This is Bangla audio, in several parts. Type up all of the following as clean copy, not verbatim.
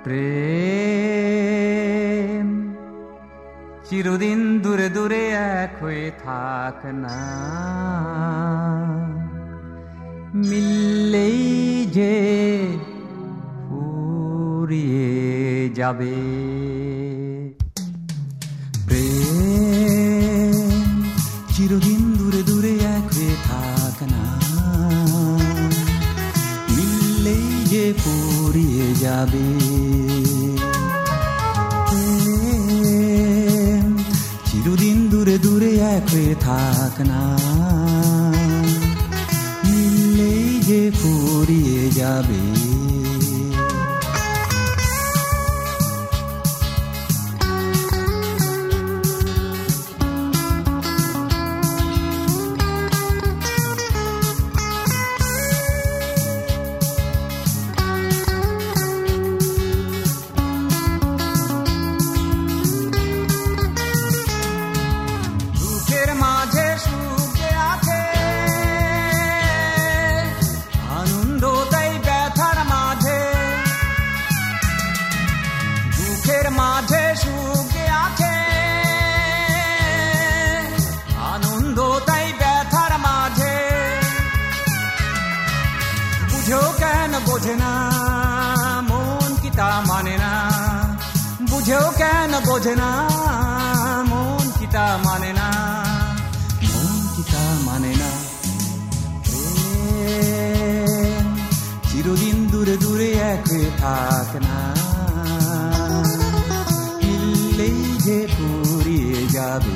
প্রেম চিরদিন দূরে দূরে এক হয়ে থাক না, মিললেই যে ফুরিয়ে যাবে। প্রেম চিরদিন দূরে দূরে এক হয়ে থাক না, মিললেই যে ফুরিয়ে যাবে। প্রেম চিরদিন দূরে দূরে এক হয়ে থাক না, মিললেই যে ফুরিয়ে যাবে। মাঝে সুখ আছে, আনন্দ তাই ব্যথার মাঝে। বুঝেও কেন বোঝে না মন কি তা মানে না, বুঝেও কেন বোঝে না মন কি তা মানে না, মন কি তা মানে না। চিরদিন দূরে দূরে এক হয়ে থাক না, মিললেই যে ফুরিয়ে যাবে।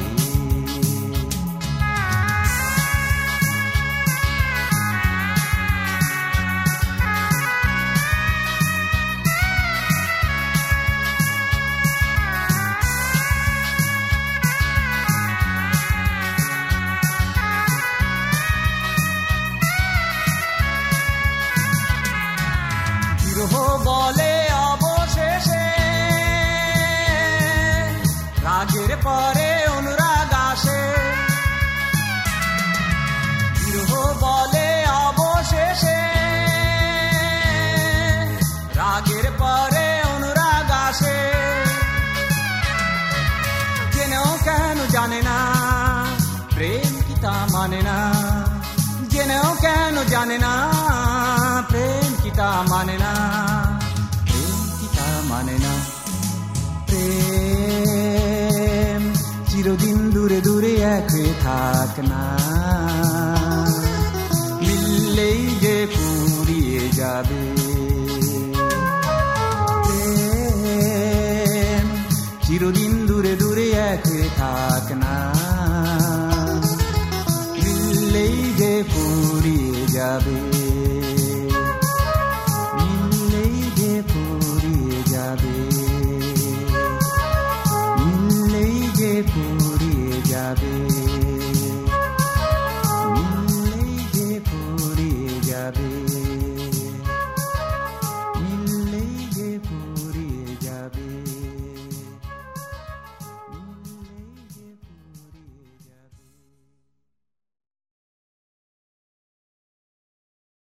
বিরহ বলে অবশেষে রাগের পরে অনুরাগ আসে, বিরহ বলে অবশেষে রাগের পরে অনুরাগ আসে। জেনেও কেন জানে না প্রেম কি তা মানে না, জেনেও কেন জানে না প্রেম কি তা মানে না, প্রেম কি তা মানে না। প্রেম চিরদিন দূরে দূরে এক হয়ে থাক না, মিললেই যে ফুরিয়ে যাবে।